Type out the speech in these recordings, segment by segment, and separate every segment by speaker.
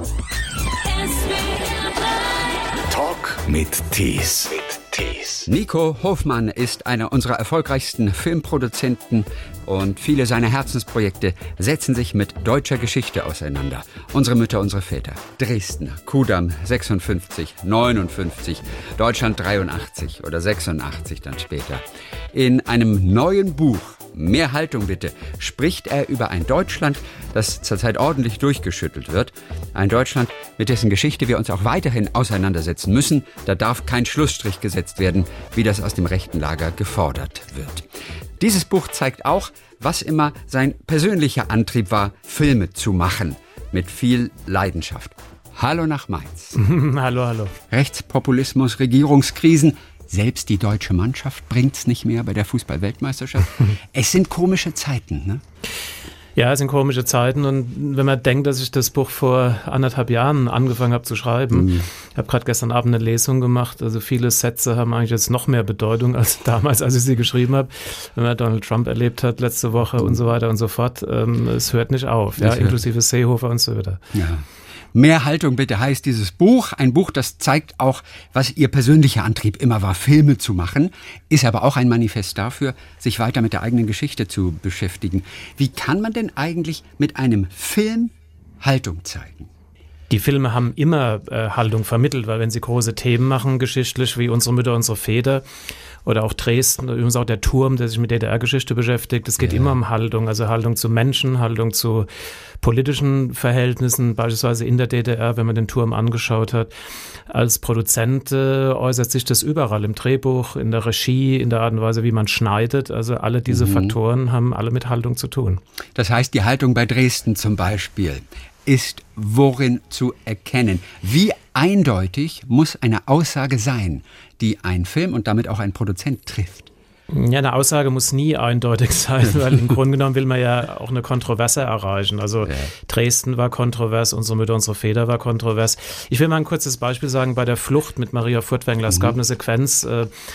Speaker 1: Talk mit Tees.
Speaker 2: Nico Hofmann ist einer unserer erfolgreichsten Filmproduzenten und viele seiner Herzensprojekte setzen sich mit deutscher Geschichte auseinander. Unsere Mütter, unsere Väter. Dresden, Kudamm 56, 59, Deutschland 83 oder 86 dann später. In einem neuen Buch, Mehr Haltung bitte, spricht er über ein Deutschland, das zurzeit ordentlich durchgeschüttelt wird. Ein Deutschland, mit dessen Geschichte wir uns auch weiterhin auseinandersetzen müssen. Da darf kein Schlussstrich gesetzt werden, wie das aus dem rechten Lager gefordert wird. Dieses Buch zeigt auch, was immer sein persönlicher Antrieb war, Filme zu machen. Mit viel Leidenschaft. Hallo nach Mainz.
Speaker 3: Hallo.
Speaker 2: Rechtspopulismus, Regierungskrisen. Selbst die deutsche Mannschaft bringt's nicht mehr bei der Fußball-Weltmeisterschaft. Es sind komische Zeiten, ne?
Speaker 3: Ja, es sind komische Zeiten und wenn man denkt, dass ich das Buch vor 1,5 Jahren angefangen habe zu schreiben, ich habe gerade gestern Abend eine Lesung gemacht, also viele Sätze haben eigentlich jetzt noch mehr Bedeutung als damals, als ich sie geschrieben habe. Wenn man Donald Trump erlebt hat letzte Woche und so weiter und so fort, es hört nicht auf, ja, inklusive Seehofer und Söder.
Speaker 2: Ja. Mehr Haltung bitte heißt dieses Buch. Ein Buch, das zeigt auch, was Ihr persönlicher Antrieb immer war, Filme zu machen, ist aber auch ein Manifest dafür, sich weiter mit der eigenen Geschichte zu beschäftigen. Wie kann man denn eigentlich mit einem Film Haltung zeigen?
Speaker 3: Die Filme haben immer Haltung vermittelt, weil wenn sie große Themen machen, geschichtlich wie unsere Mütter, unsere Väter oder auch Dresden, übrigens auch der Turm, der sich mit DDR-Geschichte beschäftigt, es geht immer um Haltung, also Haltung zu Menschen, Haltung zu politischen Verhältnissen, beispielsweise in der DDR, wenn man den Turm angeschaut hat. Als Produzent äußert sich das überall, im Drehbuch, in der Regie, in der Art und Weise, wie man schneidet. Also alle diese Faktoren haben alle mit Haltung zu tun.
Speaker 2: Das heißt, die Haltung bei Dresden zum Beispiel ist worin zu erkennen? Wie eindeutig muss eine Aussage sein, die ein Film und damit auch ein Produzent trifft?
Speaker 3: Ja, eine Aussage muss nie eindeutig sein, weil im Grunde genommen will man ja auch eine Kontroverse erreichen. Also Dresden war kontrovers, unsere Mütter, unsere Väter war kontrovers. Ich will mal ein kurzes Beispiel sagen, bei der Flucht mit Maria Furtwängler. Es gab eine Sequenz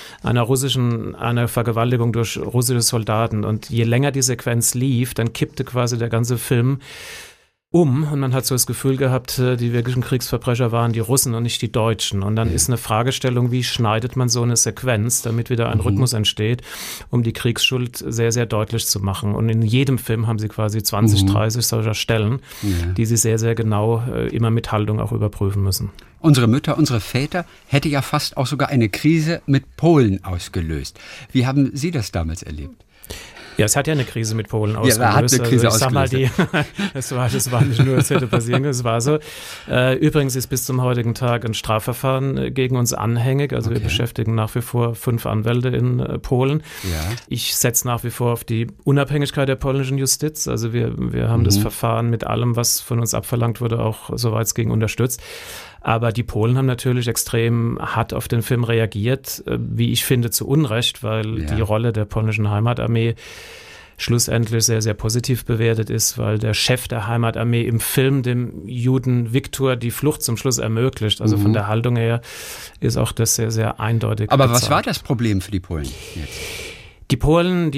Speaker 3: einer Vergewaltigung durch russische Soldaten und je länger die Sequenz lief, dann kippte quasi der ganze Film und man hat so das Gefühl gehabt, die wirklichen Kriegsverbrecher waren die Russen und nicht die Deutschen. Und dann ist eine Fragestellung, wie schneidet man so eine Sequenz, damit wieder ein Rhythmus entsteht, um die Kriegsschuld sehr, sehr deutlich zu machen. Und in jedem Film haben sie quasi 20, 30 solcher Stellen, die sie sehr, sehr genau immer mit Haltung auch überprüfen müssen.
Speaker 2: Unsere Mütter, unsere Väter hätte ja fast auch sogar eine Krise mit Polen ausgelöst. Wie haben Sie das damals erlebt?
Speaker 3: Ja, es hat ja eine Krise mit Polen ausgelöst.
Speaker 2: Ja, hat eine Krise
Speaker 3: ausgelöst. Das war nicht nur, es hätte passieren können, es war so. Übrigens ist bis zum heutigen Tag ein Strafverfahren gegen uns anhängig. Also wir beschäftigen nach wie vor 5 Anwälte in Polen. Ja. Ich setze nach wie vor auf die Unabhängigkeit der polnischen Justiz. Also wir haben das Verfahren mit allem, was von uns abverlangt wurde, auch soweit es ging, unterstützt. Aber die Polen haben natürlich extrem hart auf den Film reagiert, wie ich finde, zu Unrecht, weil die Rolle der polnischen Heimatarmee schlussendlich sehr, sehr positiv bewertet ist, weil der Chef der Heimatarmee im Film dem Juden Viktor die Flucht zum Schluss ermöglicht. Also von der Haltung her ist auch das sehr, sehr eindeutig.
Speaker 2: Aber was war das Problem für die Polen jetzt?
Speaker 3: Die Polen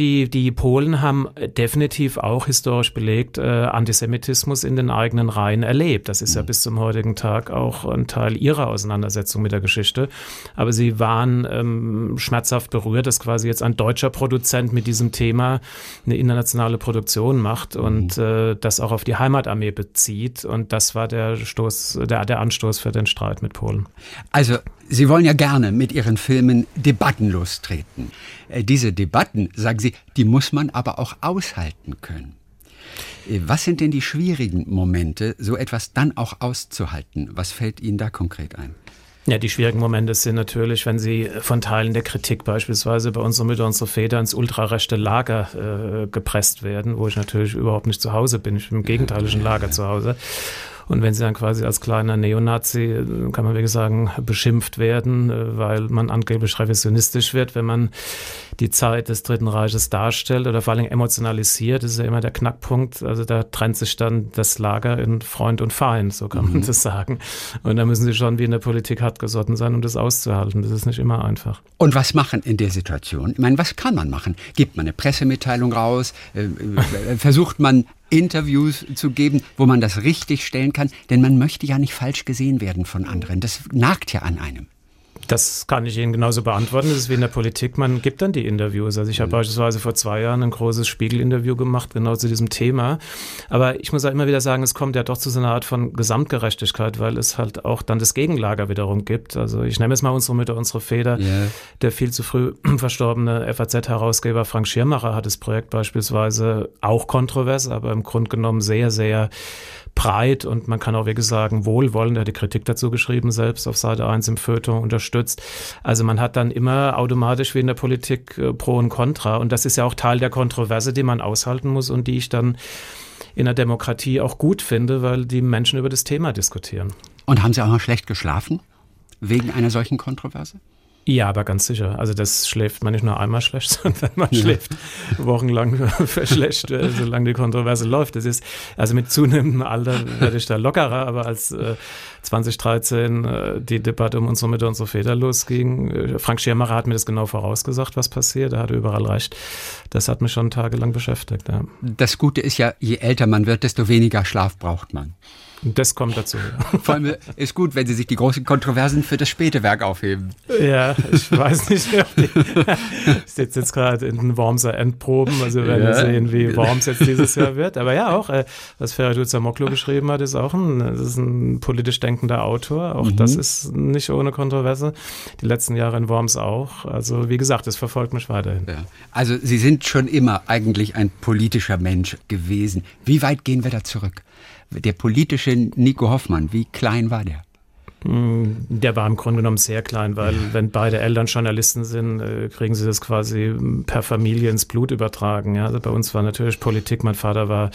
Speaker 3: haben definitiv auch historisch belegt Antisemitismus in den eigenen Reihen erlebt. Das ist ja bis zum heutigen Tag auch ein Teil ihrer Auseinandersetzung mit der Geschichte. Aber sie waren schmerzhaft berührt, dass quasi jetzt ein deutscher Produzent mit diesem Thema eine internationale Produktion macht und das auch auf die Heimatarmee bezieht. Und das war der Anstoß für den Streit mit Polen.
Speaker 2: Also Sie wollen ja gerne mit Ihren Filmen Debatten lostreten. Diese Debatten, sagen Sie, die muss man aber auch aushalten können. Was sind denn die schwierigen Momente, so etwas dann auch auszuhalten? Was fällt Ihnen da konkret ein?
Speaker 3: Ja, die schwierigen Momente sind natürlich, wenn sie von Teilen der Kritik beispielsweise bei unseren Mütter, unsere Väter ins ultrarechte Lager gepresst werden, wo ich natürlich überhaupt nicht zu Hause bin. Ich bin im gegenteiligen Lager zu Hause. Und wenn sie dann quasi als kleiner Neonazi, kann man wirklich sagen, beschimpft werden, weil man angeblich revisionistisch wird, wenn man die Zeit des Dritten Reiches darstellt oder vor allem emotionalisiert, das ist ja immer der Knackpunkt. Also da trennt sich dann das Lager in Freund und Feind, so kann man das sagen. Und da müssen sie schon wie in der Politik hartgesotten sein, um das auszuhalten. Das ist nicht immer einfach.
Speaker 2: Und was machen in der Situation? Ich meine, was kann man machen? Gibt man eine Pressemitteilung raus? Versucht man Interviews zu geben, wo man das richtig stellen kann, denn man möchte ja nicht falsch gesehen werden von anderen. Das nagt ja an einem.
Speaker 3: Das kann ich Ihnen genauso beantworten. Das ist wie in der Politik, man gibt dann die Interviews. Also ich habe beispielsweise vor 2 Jahren ein großes Spiegel-Interview gemacht, genau zu diesem Thema. Aber ich muss auch immer wieder sagen, es kommt ja doch zu so einer Art von Gesamtgerechtigkeit, weil es halt auch dann das Gegenlager wiederum gibt. Also ich nehme jetzt mal unsere Mütter, unsere Väter. Yeah. Der viel zu früh verstorbene FAZ-Herausgeber Frank Schirmacher hat das Projekt beispielsweise auch kontrovers, aber im Grunde genommen sehr, sehr breit und man kann auch wirklich sagen, wohlwollend, er hat die Kritik dazu geschrieben, selbst auf Seite 1 im Feuilleton unterstützt. Also man hat dann immer automatisch wie in der Politik Pro und Contra und das ist ja auch Teil der Kontroverse, die man aushalten muss und die ich dann in der Demokratie auch gut finde, weil die Menschen über das Thema diskutieren.
Speaker 2: Und haben Sie auch noch schlecht geschlafen wegen einer solchen Kontroverse?
Speaker 3: Ja, aber ganz sicher. Also das schläft man nicht nur einmal schlecht, sondern man schläft wochenlang schlecht, solange die Kontroverse läuft. Das ist, also mit zunehmendem Alter werde ich da lockerer, aber als 2013 die Debatte um unsere Mütter, unsere Väter losging, Frank Schirmacher hat mir das genau vorausgesagt, was passiert. Er hatte überall recht. Das hat mich schon tagelang beschäftigt. Ja.
Speaker 2: Das Gute ist ja, je älter man wird, desto weniger Schlaf braucht man.
Speaker 3: Das kommt dazu. Ja.
Speaker 2: Vor allem ist gut, wenn Sie sich die großen Kontroversen für das späte Werk aufheben.
Speaker 3: Ja, ich weiß nicht. Ich sitze jetzt gerade in den Wormser Endproben, also wir werden sehen, wie Worms jetzt dieses Jahr wird. Aber ja, auch, was Feridun Zarmoglu geschrieben hat, ist auch das ist ein politisch denkender Autor. Auch das ist nicht ohne Kontroverse. Die letzten Jahre in Worms auch. Also wie gesagt, es verfolgt mich weiterhin. Ja.
Speaker 2: Also Sie sind schon immer eigentlich ein politischer Mensch gewesen. Wie weit gehen wir da zurück? Der politische Nico Hofmann, wie klein war der?
Speaker 3: Der war im Grunde genommen sehr klein, weil wenn beide Eltern Journalisten sind, kriegen sie das quasi per Familie ins Blut übertragen. Ja? Also bei uns war natürlich Politik, mein Vater war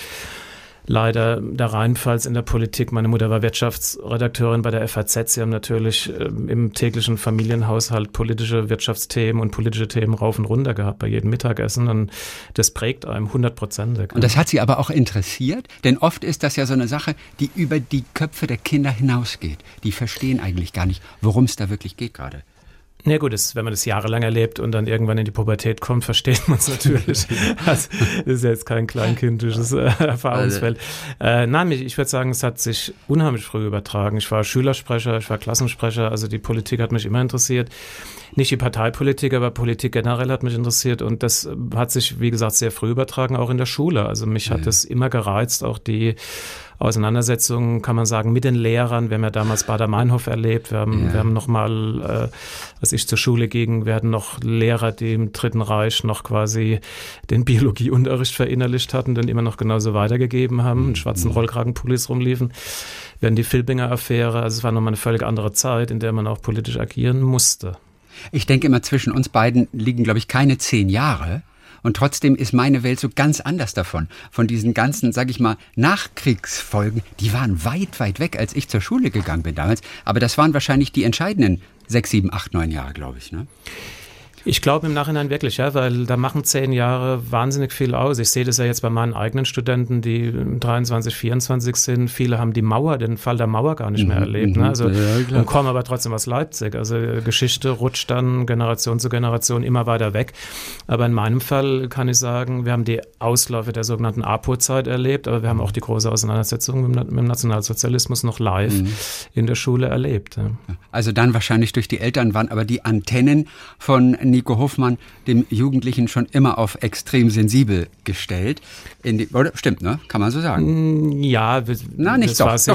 Speaker 3: leider der Rheinpfalz in der Politik. Meine Mutter war Wirtschaftsredakteurin bei der FAZ. Sie haben natürlich im täglichen Familienhaushalt politische Wirtschaftsthemen und politische Themen rauf und runter gehabt bei jedem Mittagessen. Und das prägt einem 100%.
Speaker 2: Und das hat Sie aber auch interessiert? Denn oft ist das ja so eine Sache, die über die Köpfe der Kinder hinausgeht. Die verstehen eigentlich gar nicht, worum es da wirklich geht gerade.
Speaker 3: Ja gut, wenn man das jahrelang erlebt und dann irgendwann in die Pubertät kommt, versteht man es natürlich. Also, das ist ja jetzt kein kleinkindisches Erfahrungsfeld. Nein, ich würde sagen, es hat sich unheimlich früh übertragen. Ich war Schülersprecher, ich war Klassensprecher, also die Politik hat mich immer interessiert. Nicht die Parteipolitik, aber Politik generell hat mich interessiert und das hat sich, wie gesagt, sehr früh übertragen, auch in der Schule. Also mich hat das immer gereizt, auch die Auseinandersetzungen, kann man sagen, mit den Lehrern. Wir haben ja damals Baader-Meinhof erlebt. Wir haben nochmal, als ich zur Schule ging, wir hatten noch Lehrer, die im Dritten Reich noch quasi den Biologieunterricht verinnerlicht hatten, den immer noch genauso weitergegeben haben, in schwarzen Rollkragenpullis rumliefen. Wir hatten die Filbinger-Affäre. Also es war nochmal eine völlig andere Zeit, in der man auch politisch agieren musste.
Speaker 2: Ich denke immer, zwischen uns beiden liegen, glaube ich, keine 10 Jahre. Und trotzdem ist meine Welt so ganz anders davon. Von diesen ganzen, sag ich mal, Nachkriegsfolgen, die waren weit, weit weg, als ich zur Schule gegangen bin damals. Aber das waren wahrscheinlich die entscheidenden 6, 7, 8, 9 Jahre, glaube ich, ne?
Speaker 3: Ich glaube im Nachhinein wirklich, ja, weil da machen 10 Jahre wahnsinnig viel aus. Ich sehe das ja jetzt bei meinen eigenen Studenten, die 23, 24 sind. Viele haben den Fall der Mauer gar nicht mehr erlebt. Ne? Also, und kommen aber trotzdem aus Leipzig. Also Geschichte rutscht dann Generation zu Generation immer weiter weg. Aber in meinem Fall kann ich sagen, wir haben die Ausläufe der sogenannten APO-Zeit erlebt, aber wir haben auch die große Auseinandersetzung mit dem Nationalsozialismus noch live in der Schule erlebt. Ja.
Speaker 2: Also dann wahrscheinlich durch die Eltern waren aber die Antennen von Nico Hofmann, dem Jugendlichen, schon immer auf extrem sensibel gestellt. Oder? Stimmt, ne? Kann man so sagen?
Speaker 3: Ja.
Speaker 2: Nicht so ganz.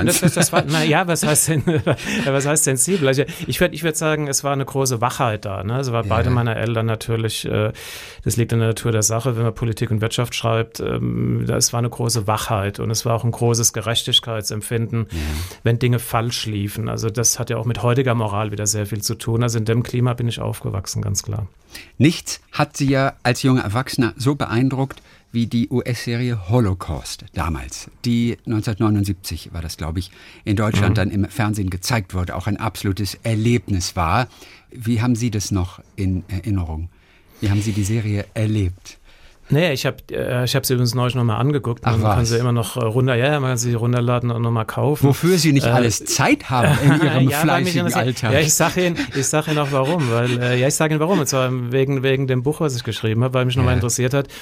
Speaker 3: Was heißt sensibel? Also ich würde sagen, es war eine große Wachheit da. Ne? Also beide meiner Eltern natürlich, das liegt in der Natur der Sache, wenn man Politik und Wirtschaft schreibt, es war eine große Wachheit und es war auch ein großes Gerechtigkeitsempfinden, wenn Dinge falsch liefen. Also das hat ja auch mit heutiger Moral wieder sehr viel zu tun. Also in dem Klima bin ich aufgewachsen, ganz klar.
Speaker 2: Nichts hat Sie ja als junger Erwachsener so beeindruckt wie die US-Serie Holocaust damals, die 1979 war das, glaube ich, in Deutschland dann im Fernsehen gezeigt wurde, auch ein absolutes Erlebnis war. Wie haben Sie das noch in Erinnerung? Wie haben Sie die Serie erlebt?
Speaker 3: Nee, ich habe sie übrigens neulich nochmal angeguckt. Man kann sie immer noch man kann sie runterladen und nochmal kaufen.
Speaker 2: Wofür Sie nicht alles Zeit haben in Ihrem fleißigen Alltag.
Speaker 3: Ja, ich sag Ihnen auch warum. Ich sage Ihnen warum. Und zwar wegen dem Buch, was ich geschrieben habe, weil mich nochmal interessiert hat,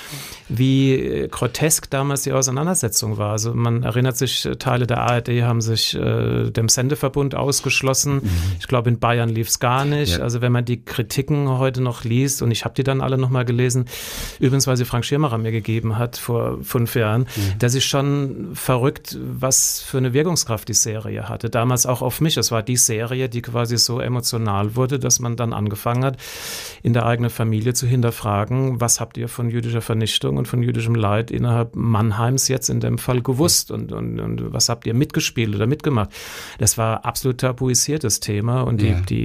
Speaker 3: wie grotesk damals die Auseinandersetzung war. Also man erinnert sich, Teile der ARD haben sich dem Sendeverbund ausgeschlossen. Ich glaube, in Bayern lief es gar nicht. Also wenn man die Kritiken heute noch liest, und ich habe die dann alle nochmal gelesen, übrigens, weil sie Frank Schirmacher mir gegeben hat vor 5 Jahren, das ist schon verrückt, was für eine Wirkungskraft die Serie hatte. Damals auch auf mich. Es war die Serie, die quasi so emotional wurde, dass man dann angefangen hat, in der eigenen Familie zu hinterfragen, was habt ihr von jüdischer Vernichtung und von jüdischem Leid innerhalb Mannheims jetzt in dem Fall gewusst und was habt ihr mitgespielt oder mitgemacht? Das war absolut tabuisiertes Thema und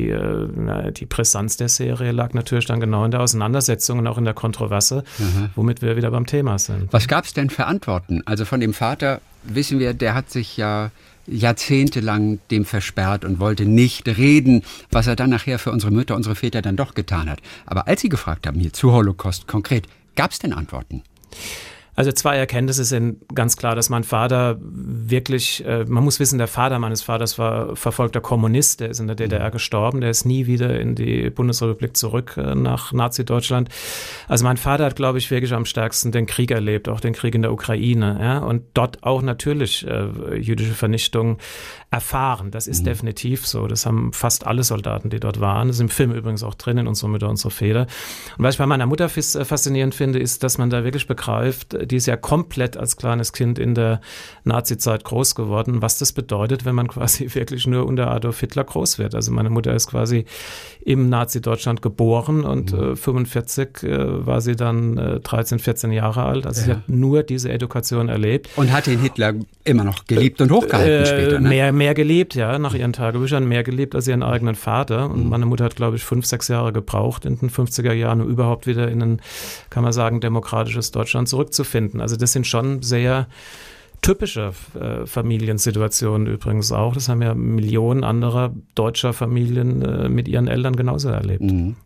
Speaker 3: die Brisanz der Serie lag natürlich dann genau in der Auseinandersetzung und auch in der Kontroverse, womit wir wieder beim Thema sind.
Speaker 2: Was gab es denn für Antworten? Also von dem Vater wissen wir, der hat sich ja jahrzehntelang dem versperrt und wollte nicht reden, was er dann nachher für unsere Mütter, unsere Väter dann doch getan hat. Aber als Sie gefragt haben, hier zu Holocaust konkret, gab es denn Antworten?
Speaker 3: Also 2 Erkenntnisse sind ganz klar, dass mein Vater wirklich, man muss wissen, der Vater meines Vaters war verfolgter Kommunist, der ist in der DDR gestorben, der ist nie wieder in die Bundesrepublik zurück nach Nazi-Deutschland. Also mein Vater hat, glaube ich, wirklich am stärksten den Krieg erlebt, auch den Krieg in der Ukraine, ja, und dort auch natürlich jüdische Vernichtung erfahren. Das ist definitiv so. Das haben fast alle Soldaten, die dort waren. Das ist im Film übrigens auch drin, in Unsere Mütter, unsere Väter. Und was ich bei meiner Mutter faszinierend finde, ist, dass man da wirklich begreift, die ist ja komplett als kleines Kind in der Nazi-Zeit groß geworden, was das bedeutet, wenn man quasi wirklich nur unter Adolf Hitler groß wird. Also meine Mutter ist quasi im Nazi-Deutschland geboren und 45 war sie dann 13, 14 Jahre alt. Also sie hat nur diese Education erlebt.
Speaker 2: Und hat den Hitler immer noch geliebt und hochgehalten später, ne?
Speaker 3: Mehr geliebt, ja, nach ihren Tagebüchern, mehr geliebt als ihren eigenen Vater. Und meine Mutter hat, glaube ich, 5, 6 Jahre gebraucht in den 50er Jahren, um überhaupt wieder in ein, kann man sagen, demokratisches Deutschland zurückzufinden. Also das sind schon sehr typische Familiensituationen übrigens auch. Das haben ja Millionen anderer deutscher Familien mit ihren Eltern genauso erlebt.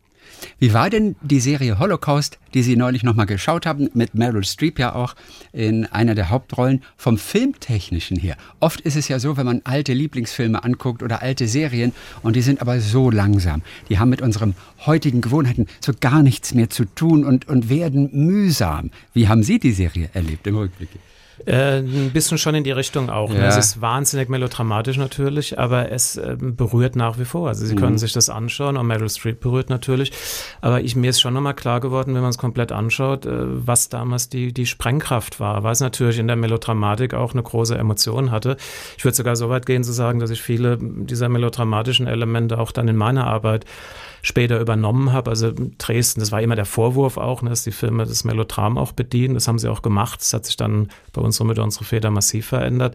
Speaker 2: Wie war denn die Serie Holocaust, die Sie neulich nochmal geschaut haben, mit Meryl Streep ja auch in einer der Hauptrollen, vom Filmtechnischen her? Oft ist es ja so, wenn man alte Lieblingsfilme anguckt oder alte Serien, und die sind aber so langsam. Die haben mit unseren heutigen Gewohnheiten so gar nichts mehr zu tun und werden mühsam. Wie haben Sie die Serie erlebt im Rückblick?
Speaker 3: Ein bisschen schon in die Richtung auch. Ja. Es ist wahnsinnig melodramatisch natürlich, aber es berührt nach wie vor. Also Sie können sich das anschauen und Meryl Streep berührt natürlich. Aber mir ist schon nochmal klar geworden, wenn man es komplett anschaut, was damals die Sprengkraft war. Weil es natürlich in der Melodramatik auch eine große Emotion hatte. Ich würde sogar so weit gehen zu sagen, dass ich viele dieser melodramatischen Elemente auch dann in meiner Arbeit später übernommen habe. Also Dresden, das war immer der Vorwurf auch, dass die Filme das Melodram auch bedienen. Das haben sie auch gemacht. Das hat sich dann bei Unsere Mütter, unsere Väter massiv verändert.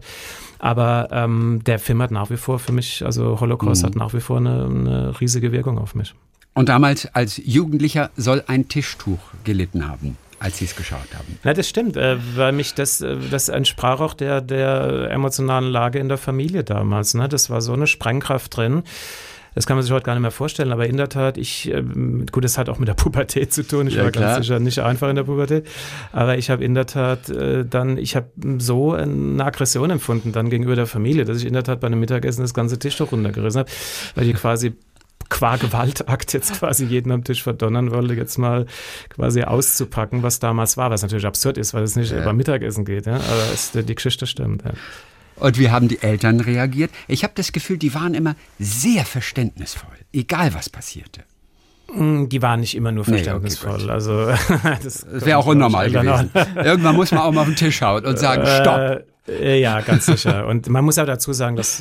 Speaker 3: Aber der Film hat nach wie vor für mich, also Holocaust hat nach wie vor eine riesige Wirkung auf mich.
Speaker 2: Und damals als Jugendlicher soll ein Tischtuch gelitten haben, als Sie es geschaut haben.
Speaker 3: Ja, das stimmt, weil mich das entsprach auch der emotionalen Lage in der Familie damals. Ne? Das war so eine Sprengkraft drin. Das kann man sich heute gar nicht mehr vorstellen, aber in der Tat, gut, das hat auch mit der Pubertät zu tun. Ich war ganz sicher nicht einfach in der Pubertät, aber ich habe in der Tat ich habe so eine Aggression empfunden dann gegenüber der Familie, dass ich in der Tat bei einem Mittagessen das ganze Tischtuch runtergerissen habe, weil ich quasi qua Gewaltakt jetzt quasi jeden am Tisch verdonnern wollte, jetzt mal quasi auszupacken, was damals war, was natürlich absurd ist, weil es nicht beim Mittagessen geht, ja? Aber die Geschichte stimmt, ja.
Speaker 2: Und wie haben die Eltern reagiert? Ich habe das Gefühl, die waren immer sehr verständnisvoll, egal was passierte.
Speaker 3: Die waren nicht immer nur verständnisvoll.
Speaker 2: Okay,
Speaker 3: also
Speaker 2: das wäre auch unnormal gewesen. Irgendwann muss man auch mal auf den Tisch hauen und sagen, stopp.
Speaker 3: Ja, ganz sicher. Und man muss auch dazu sagen, dass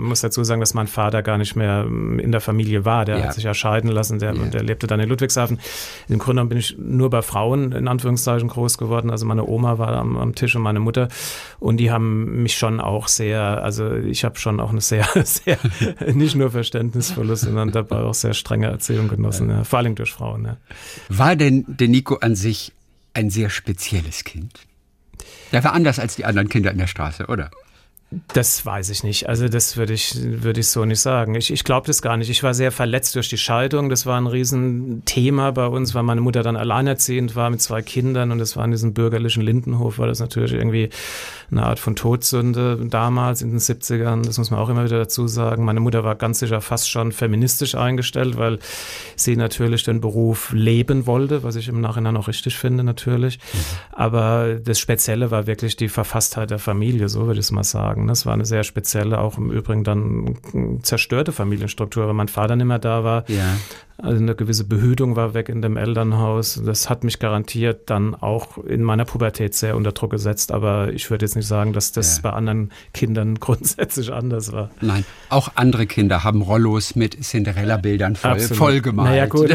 Speaker 3: mein Vater gar nicht mehr in der Familie war. Der hat sich ja scheiden lassen, der lebte dann in Ludwigshafen. Im Grunde genommen bin ich nur bei Frauen in Anführungszeichen groß geworden. Also meine Oma war am Tisch und meine Mutter. Und die haben mich schon auch ich habe schon auch eine sehr, sehr, nicht nur verständnisvolle, sondern dabei auch sehr strenge Erziehung genossen. Ja. Vor allem durch Frauen. Ja.
Speaker 2: War denn der Nico an sich ein sehr spezielles Kind? Der war anders als die anderen Kinder in der Straße, oder?
Speaker 3: Das weiß ich nicht. Also das würde ich so nicht sagen. Ich glaube das gar nicht. Ich war sehr verletzt durch die Scheidung. Das war ein Riesenthema bei uns, weil meine Mutter dann alleinerziehend war mit 2 Kindern und das war in diesem bürgerlichen Lindenhof, war das natürlich irgendwie eine Art von Todsünde damals in den 70ern. Das muss man auch immer wieder dazu sagen. Meine Mutter war ganz sicher fast schon feministisch eingestellt, weil sie natürlich den Beruf leben wollte, was ich im Nachhinein auch richtig finde natürlich. Aber das Spezielle war wirklich die Verfasstheit der Familie, so würde ich es mal sagen. Das war eine sehr spezielle, auch im Übrigen dann zerstörte Familienstruktur, weil mein Vater nicht mehr da war. Ja. Also eine gewisse Behütung war weg in dem Elternhaus. Das hat mich garantiert dann auch in meiner Pubertät sehr unter Druck gesetzt. Aber ich würde jetzt nicht sagen, dass das bei anderen Kindern grundsätzlich anders war.
Speaker 2: Nein, auch andere Kinder haben Rollos mit Cinderella-Bildern voll gemalt.
Speaker 3: Naja, gut.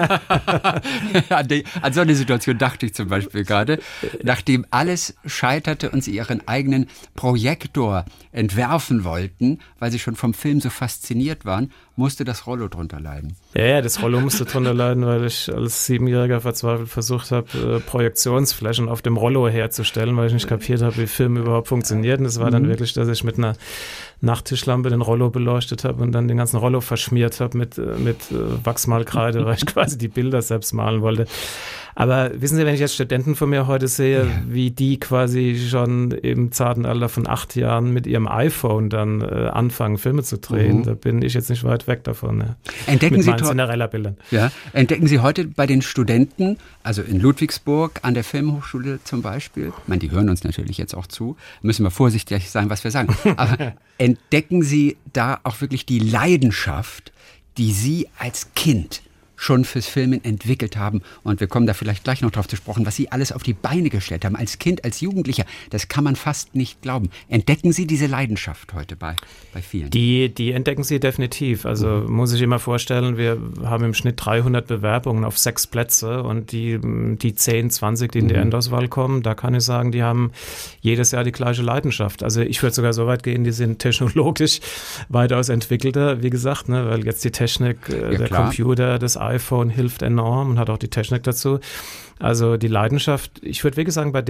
Speaker 2: An so eine Situation dachte ich zum Beispiel gerade. Nachdem alles scheiterte und sie ihren eigenen Projektor entwerfen wollten, weil sie schon vom Film so fasziniert waren, musste das Rollo drunter leiden.
Speaker 3: Ja, das Rollo musste drunter leiden, weil ich als 7-Jähriger verzweifelt versucht habe, Projektionsflächen auf dem Rollo herzustellen, weil ich nicht kapiert habe, wie Film überhaupt funktioniert. Und es war dann wirklich, dass ich mit einer Nachttischlampe den Rollo beleuchtet habe und dann den ganzen Rollo verschmiert habe mit Wachsmalkreide, weil ich quasi die Bilder selbst malen wollte. Aber wissen Sie, wenn ich jetzt Studenten von mir heute sehe, wie die quasi schon im zarten Alter von 8 Jahren mit ihrem iPhone dann anfangen, Filme zu drehen, da bin ich jetzt nicht weit weg davon. Ja.
Speaker 2: Entdecken
Speaker 3: mit
Speaker 2: Sie
Speaker 3: meinen Cinderella-Bildern.
Speaker 2: Ja, entdecken Sie heute bei den Studenten, also in Ludwigsburg an der Filmhochschule zum Beispiel, ich meine, die hören uns natürlich jetzt auch zu, müssen wir vorsichtig sein, was wir sagen, aber entdecken Sie da auch wirklich die Leidenschaft, die Sie als Kind schon fürs Filmen entwickelt haben. Und wir kommen da vielleicht gleich noch drauf zu sprechen, was Sie alles auf die Beine gestellt haben, als Kind, als Jugendlicher. Das kann man fast nicht glauben. Entdecken Sie diese Leidenschaft heute bei vielen?
Speaker 3: Die entdecken Sie definitiv. Also muss ich immer vorstellen, wir haben im Schnitt 300 Bewerbungen auf 6 Plätze und die 10, 20, die in die Endauswahl kommen, da kann ich sagen, die haben jedes Jahr die gleiche Leidenschaft. Also ich würde sogar so weit gehen, die sind technologisch weitaus entwickelter, wie gesagt, ne, weil jetzt die Technik, der Computer, das iPhone hilft enorm und hat auch die Technik dazu. Also die Leidenschaft, ich würde wirklich sagen, bei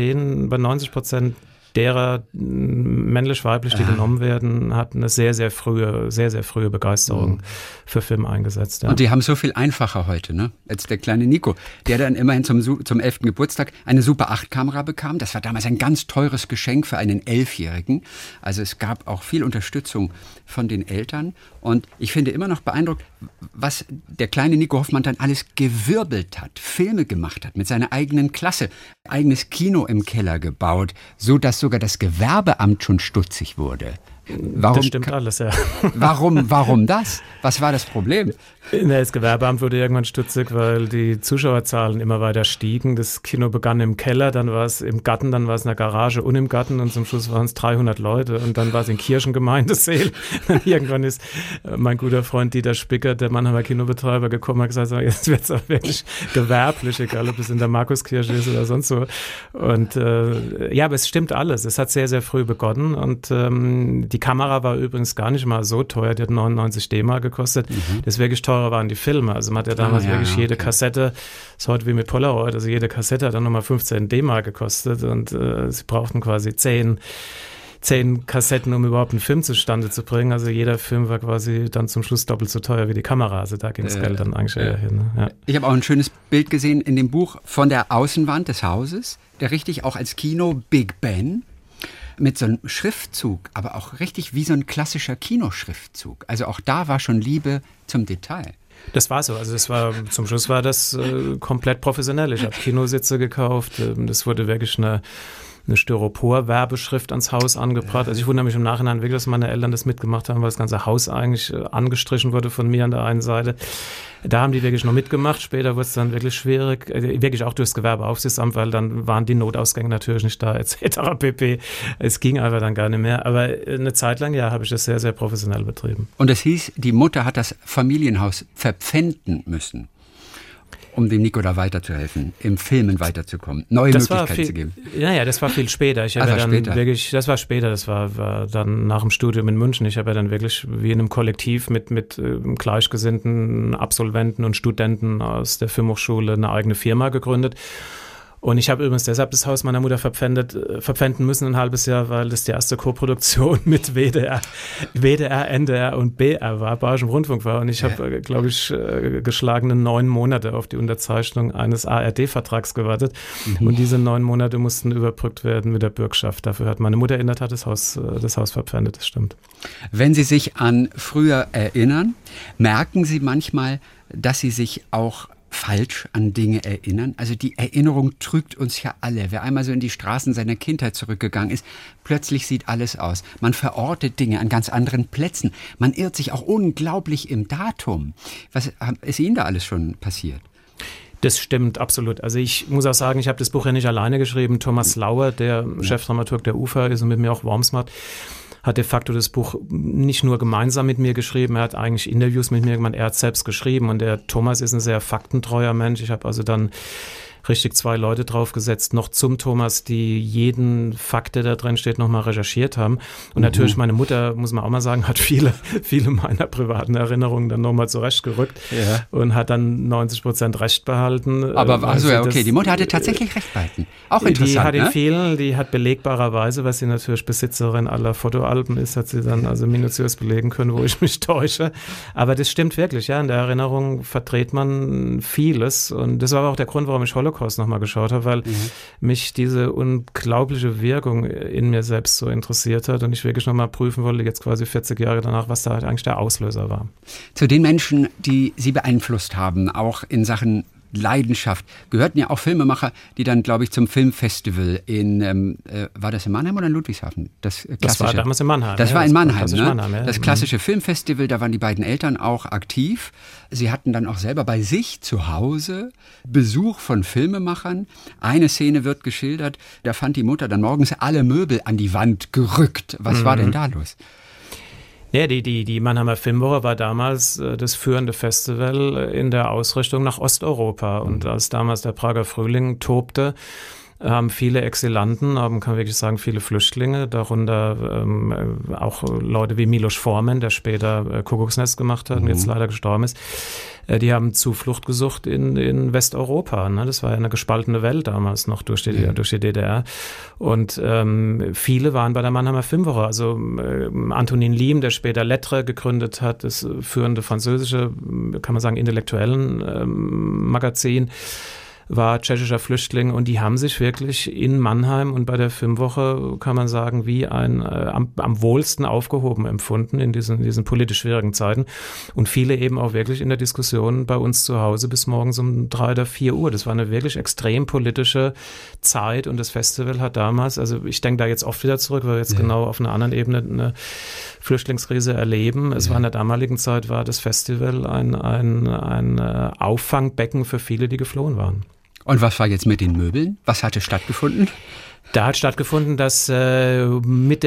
Speaker 3: 90% derer männlich-weiblich, die genommen werden, hat eine sehr, sehr frühe Begeisterung für Film eingesetzt. Ja.
Speaker 2: Und die haben so viel einfacher heute, ne? Als der kleine Nico, der dann immerhin zum 11. Geburtstag eine Super 8-Kamera bekam. Das war damals ein ganz teures Geschenk für einen 11-Jährigen. Also es gab auch viel Unterstützung von den Eltern. Und ich finde immer noch beeindruckt, was der kleine Nico Hoffmann dann alles gewirbelt hat, Filme gemacht hat mit seiner eigenen Klasse, eigenes Kino im Keller gebaut, so dass sogar das Gewerbeamt schon stutzig wurde.
Speaker 3: Das stimmt alles, ja.
Speaker 2: Warum das? Was war das Problem?
Speaker 3: Das Gewerbeamt wurde irgendwann stutzig, weil die Zuschauerzahlen immer weiter stiegen. Das Kino begann im Keller, dann war es im Garten, dann war es in der Garage und im Garten und zum Schluss waren es 300 Leute und dann war es in Kirchengemeindeseel. Irgendwann ist mein guter Freund Dieter Spicker, der Mannheimer Kinobetreiber, gekommen und hat gesagt, jetzt wird es auch wirklich gewerblich, egal ob es in der Markuskirche ist oder sonst wo. Und aber es stimmt alles. Es hat sehr, sehr früh begonnen und die Kamera war übrigens gar nicht mal so teuer, die hat 99 D-Mark gekostet. Das wirklich teurer waren die Filme. Also man hat ja damals jede Kassette, ist heute wie mit Polaroid, also jede Kassette hat dann nochmal 15 D-Mark gekostet und sie brauchten quasi 10 Kassetten, um überhaupt einen Film zustande zu bringen. Also jeder Film war quasi dann zum Schluss doppelt so teuer wie die Kamera. Also da ging das Geld dann eigentlich eher hin. Ne? Ja.
Speaker 2: Ich habe auch ein schönes Bild gesehen in dem Buch von der Außenwand des Hauses, der richtig auch als Kino Big Ben mit so einem Schriftzug, aber auch richtig wie so ein klassischer Kinoschriftzug. Also auch da war schon Liebe zum Detail.
Speaker 3: Das war so. Also zum Schluss war das komplett professionell. Ich habe Kinositze gekauft. Das wurde wirklich eine Styropor-Werbeschrift ans Haus angebracht. Also ich wundere mich im Nachhinein wirklich, dass meine Eltern das mitgemacht haben, weil das ganze Haus eigentlich angestrichen wurde von mir an der einen Seite. Da haben die wirklich noch mitgemacht. Später wurde es dann wirklich schwierig, wirklich auch durchs Gewerbeaufsichtsamt, weil dann waren die Notausgänge natürlich nicht da, etc. pp. Es ging einfach dann gar nicht mehr. Aber eine Zeit lang, habe ich das sehr, sehr professionell betrieben.
Speaker 2: Und es hieß, die Mutter hat das Familienhaus verpfänden müssen, um dem Nico da weiterzuhelfen, im Filmen weiterzukommen, neue Möglichkeiten zu geben.
Speaker 3: Ja, das war viel später. Das war später, das war dann nach dem Studium in München. Ich habe ja dann wirklich wie in einem Kollektiv mit gleichgesinnten Absolventen und Studenten aus der Filmhochschule eine eigene Firma gegründet. Und ich habe übrigens deshalb das Haus meiner Mutter verpfänden müssen ein halbes Jahr, weil das die erste Koproduktion mit WDR, NDR und BR war, Bayerischem Rundfunk war. Und ich habe, glaube ich, geschlagene 9 Monate auf die Unterzeichnung eines ARD-Vertrags gewartet. Und diese 9 Monate mussten überbrückt werden mit der Bürgschaft. Dafür hat meine Mutter in der Tat das Haus verpfändet, das stimmt.
Speaker 2: Wenn Sie sich an früher erinnern, merken Sie manchmal, dass Sie sich auch falsch an Dinge erinnern? Also die Erinnerung trügt uns ja alle. Wer einmal so in die Straßen seiner Kindheit zurückgegangen ist, plötzlich sieht alles aus. Man verortet Dinge an ganz anderen Plätzen. Man irrt sich auch unglaublich im Datum. Was ist Ihnen da alles schon passiert?
Speaker 3: Das stimmt, absolut. Also ich muss auch sagen, ich habe das Buch ja nicht alleine geschrieben. Thomas Lauer, der Chefdramaturg der UFA ist und mit mir auch Worms macht, hat de facto das Buch nicht nur gemeinsam mit mir geschrieben, er hat eigentlich Interviews mit mir gemacht, er hat selbst geschrieben und der Thomas ist ein sehr faktentreuer Mensch. Ich habe also dann richtig 2 Leute draufgesetzt, noch zum Thomas, die jeden Fakt, der da drin steht, nochmal recherchiert haben. Und natürlich meine Mutter, muss man auch mal sagen, hat viele meiner privaten Erinnerungen dann nochmal zurechtgerückt und hat dann 90% Recht behalten.
Speaker 2: Aber also okay, die Mutter hatte tatsächlich Recht behalten. Auch interessant,
Speaker 3: die hat belegbarerweise, weil sie natürlich Besitzerin aller Fotoalben ist, hat sie dann also minutiös belegen können, wo ich mich täusche. Aber das stimmt wirklich, ja, in der Erinnerung verdreht man vieles und das war aber auch der Grund, warum ich Holocaust nochmal geschaut habe, weil mich diese unglaubliche Wirkung in mir selbst so interessiert hat und ich wirklich nochmal prüfen wollte, jetzt quasi 40 Jahre danach, was da halt eigentlich der Auslöser war.
Speaker 2: Zu den Menschen, die Sie beeinflusst haben, auch in Sachen Leidenschaft, gehörten ja auch Filmemacher, die dann, glaube ich, zum Filmfestival war das in Mannheim oder in Ludwigshafen? Das
Speaker 3: war damals in Mannheim.
Speaker 2: Das war in Mannheim, ne?
Speaker 3: Mannheim, ja.
Speaker 2: Das klassische Filmfestival, da waren die beiden Eltern auch aktiv. Sie hatten dann auch selber bei sich zu Hause Besuch von Filmemachern. Eine Szene wird geschildert, da fand die Mutter dann morgens alle Möbel an die Wand gerückt. Was war denn da los?
Speaker 3: Ja, die Mannheimer Filmwoche war damals das führende Festival in der Ausrichtung nach Osteuropa. Und als damals der Prager Frühling tobte, haben viele Exilanten, kann man wirklich sagen, viele Flüchtlinge, darunter auch Leute wie Milos Forman, der später Kuckucksnest gemacht hat und jetzt leider gestorben ist, die haben Zuflucht gesucht in Westeuropa. Ne? Das war ja eine gespaltene Welt damals noch durch die DDR. Und viele waren bei der Mannheimer Filmwoche. Also Antonin Liem, der später Lettre gegründet hat, das führende französische, kann man sagen, intellektuellen Magazin, war tschechischer Flüchtling und die haben sich wirklich in Mannheim und bei der Filmwoche, kann man sagen, wie am wohlsten aufgehoben empfunden in diesen politisch schwierigen Zeiten und viele eben auch wirklich in der Diskussion bei uns zu Hause bis morgens um 3 oder 4 Uhr. Das war eine wirklich extrem politische Zeit und das Festival hat damals, also ich denke da jetzt oft wieder zurück, weil wir jetzt genau auf einer anderen Ebene eine Flüchtlingskrise erleben. Es war in der damaligen Zeit, war das Festival ein Auffangbecken für viele, die geflohen waren.
Speaker 2: Und was war jetzt mit den Möbeln? Was hatte stattgefunden?
Speaker 3: Da hat stattgefunden, dass mit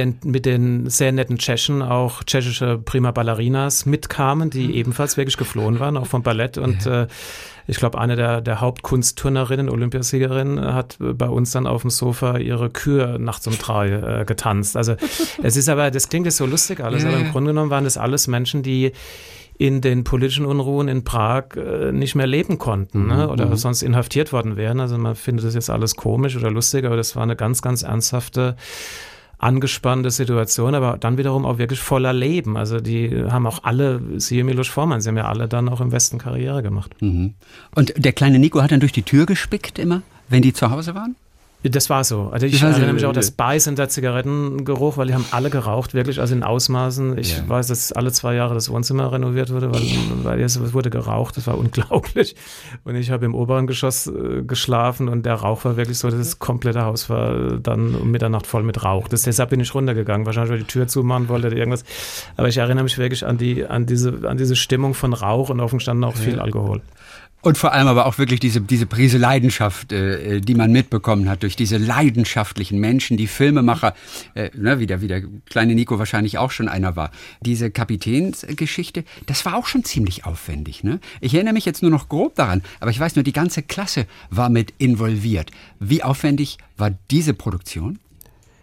Speaker 3: den sehr netten Tschechen auch tschechische Prima Ballerinas mitkamen, die ebenfalls wirklich geflohen waren, auch vom Ballett. Und ich glaube, eine der Hauptkunstturnerinnen, Olympiasiegerin, hat bei uns dann auf dem Sofa ihre Kür nachts um 3 getanzt. Also es ist aber, das klingt jetzt so lustig alles, aber im Grunde genommen waren das alles Menschen, die in den politischen Unruhen in Prag nicht mehr leben konnten, ne? Oder sonst inhaftiert worden wären. Also man findet das jetzt alles komisch oder lustig, aber das war eine ganz, ganz ernsthafte, angespannte Situation, aber dann wiederum auch wirklich voller Leben. Also die haben auch alle, siehe Milos Forman, sie haben ja alle dann auch im Westen Karriere gemacht. Und
Speaker 2: der kleine Nico hat dann durch die Tür gespickt immer, wenn die zu Hause waren?
Speaker 3: Das war so. Also ich erinnere mich auch das Beißen der Zigarettengeruch, weil die haben alle geraucht, wirklich, also in Ausmaßen. Ich weiß, dass alle 2 Jahre das Wohnzimmer renoviert wurde, weil es wurde geraucht, das war unglaublich. Und ich habe im oberen Geschoss geschlafen und der Rauch war wirklich so, das komplette Haus war dann um Mitternacht voll mit Rauch. Deshalb bin ich runtergegangen, wahrscheinlich, weil ich die Tür zumachen wollte oder irgendwas. Aber ich erinnere mich wirklich an diese Stimmung von Rauch und offen standen auch viel Alkohol.
Speaker 2: Und vor allem aber auch wirklich diese Prise Leidenschaft, die man mitbekommen hat durch diese leidenschaftlichen Menschen, die Filmemacher, wie der kleine Nico wahrscheinlich auch schon einer war. Diese Kapitänsgeschichte, das war auch schon ziemlich aufwendig. Ne? Ich erinnere mich jetzt nur noch grob daran, aber ich weiß nur, die ganze Klasse war mit involviert. Wie aufwendig war diese Produktion?